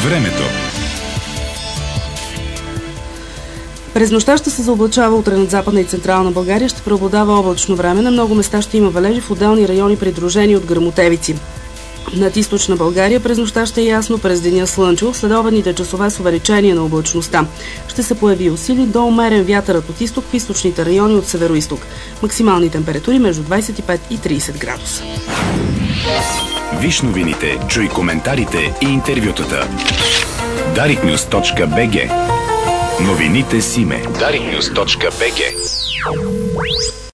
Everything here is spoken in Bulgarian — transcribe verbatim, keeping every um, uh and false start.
Времето. През нощта ще се заоблачава, утре над Западна и Централна България ще преобладава облачно време. На много места ще има валежи, в отделни райони придружени от гръмотевици. Над Източна България през нощта ще е ясно, през деня слънчево, в следобедните часове с увеличение на облачността. Ще се появи усили до умерен вятърът от изток в източните райони от северо-изток. Максимални температури между двадесет и пет и тридесет градуса. Виж новините, чуй коментарите и интервютата. дарик нюз точка би джи. Новините с име дарик нюз точка би джи.